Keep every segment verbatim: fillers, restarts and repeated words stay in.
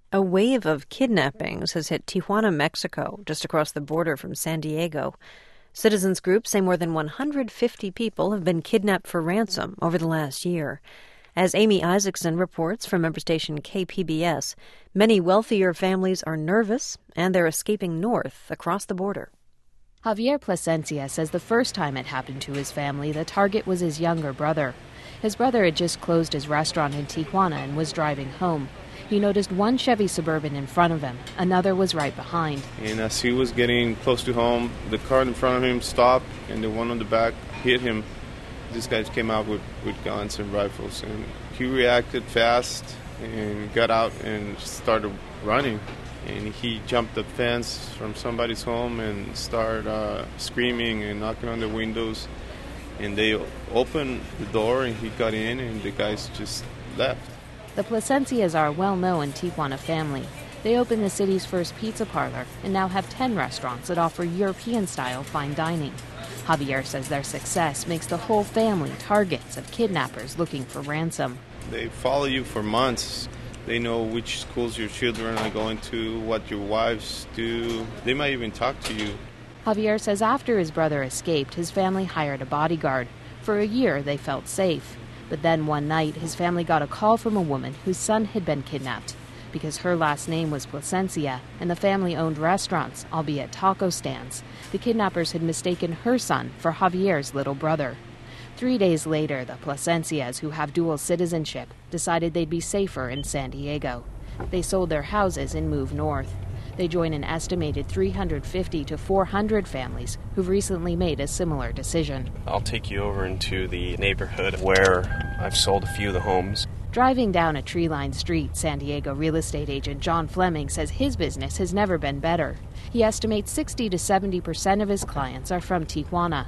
A wave of kidnappings has hit Tijuana, Mexico, just across the border from San Diego. Citizens groups say more than one hundred fifty people have been kidnapped for ransom over the last year. As Amy Isaacson reports from member station K P B S, many wealthier families are nervous and they're escaping north across the border. Javier Plasencia says the first time it happened to his family, the target was his younger brother. His brother had just closed his restaurant in Tijuana and was driving home. He noticed one Chevy Suburban in front of him. Another was right behind. And as he was getting close to home, the car in front of him stopped, and the one on the back hit him. These guys came out with, with guns and rifles, and he reacted fast and got out and started running. And he jumped the fence from somebody's home and started uh, screaming and knocking on the windows. And they opened the door, and he got in, and the guys just left. The Plasencias are a well-known Tijuana family. They opened the city's first pizza parlor and now have ten restaurants that offer European-style fine dining. Javier says their success makes the whole family targets of kidnappers looking for ransom. They follow you for months. They know which schools your children are going to, what your wives do. They might even talk to you. Javier says after his brother escaped, his family hired a bodyguard. For a year, they felt safe. But then one night, his family got a call from a woman whose son had been kidnapped. Because her last name was Plasencia and the family owned restaurants, albeit taco stands, the kidnappers had mistaken her son for Javier's little brother. Three days later, the Plasencias, who have dual citizenship, decided they'd be safer in San Diego. They sold their houses and moved north. They join an estimated three hundred fifty to four hundred families who've recently made a similar decision. I'll take you over into the neighborhood where I've sold a few of the homes. Driving down a tree-lined street, San Diego real estate agent John Fleming says his business has never been better. He estimates sixty to seventy percent of his clients are from Tijuana.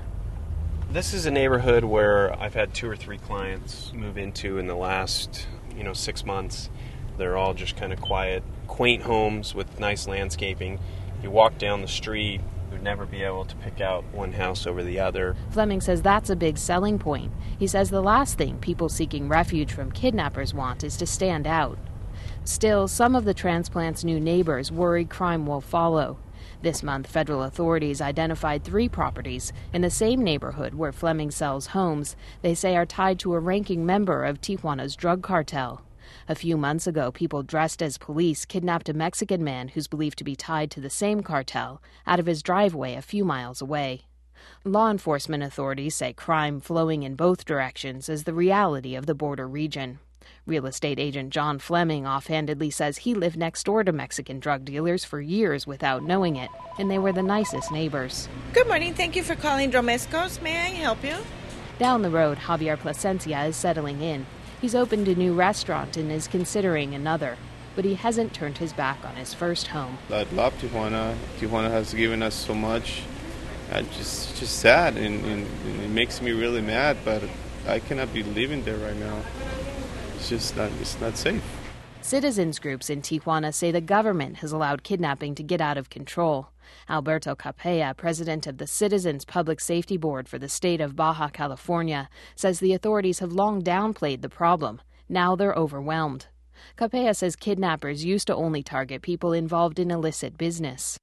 This is a neighborhood where I've had two or three clients move into in the last, you know, six months. They're all just kind of quiet, quaint homes with nice landscaping. You walk down the street, you'd never be able to pick out one house over the other. Fleming says that's a big selling point. He says the last thing people seeking refuge from kidnappers want is to stand out. Still, some of the transplant's new neighbors worry crime will follow. This month, federal authorities identified three properties in the same neighborhood where Fleming sells homes they say are tied to a ranking member of Tijuana's drug cartel. A few months ago, people dressed as police kidnapped a Mexican man who's believed to be tied to the same cartel out of his driveway a few miles away. Law enforcement authorities say crime flowing in both directions is the reality of the border region. Real estate agent John Fleming offhandedly says he lived next door to Mexican drug dealers for years without knowing it, and they were the nicest neighbors. Good morning. Thank you for calling Romesco's. May I help you? Down the road, Javier Plasencia is settling in. He's opened a new restaurant and is considering another, but he hasn't turned his back on his first home. I love Tijuana. Tijuana has given us so much. I'm just just sad, and, and, and it makes me really mad, but I cannot be living there right now. It's just not, it's not safe. Citizens groups in Tijuana say the government has allowed kidnapping to get out of control. Alberto Capella, president of the Citizens Public Safety Board for the state of Baja California, says the authorities have long downplayed the problem. Now they're overwhelmed. Capella says kidnappers used to only target people involved in illicit business.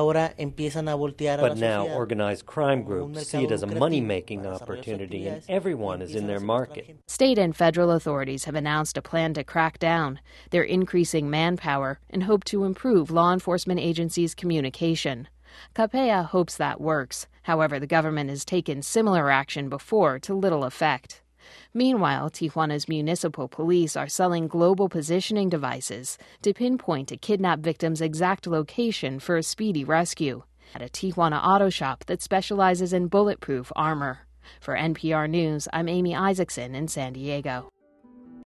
But now organized crime groups see it as a money-making opportunity, and everyone is in their market. State and federal authorities have announced a plan to crack down. They're increasing manpower and hope to improve law enforcement agencies' communication. Capella hopes that works. However, the government has taken similar action before to little effect. Meanwhile, Tijuana's municipal police are selling global positioning devices to pinpoint a kidnapped victim's exact location for a speedy rescue at a Tijuana auto shop that specializes in bulletproof armor. For N P R News, I'm Amy Isaacson in San Diego.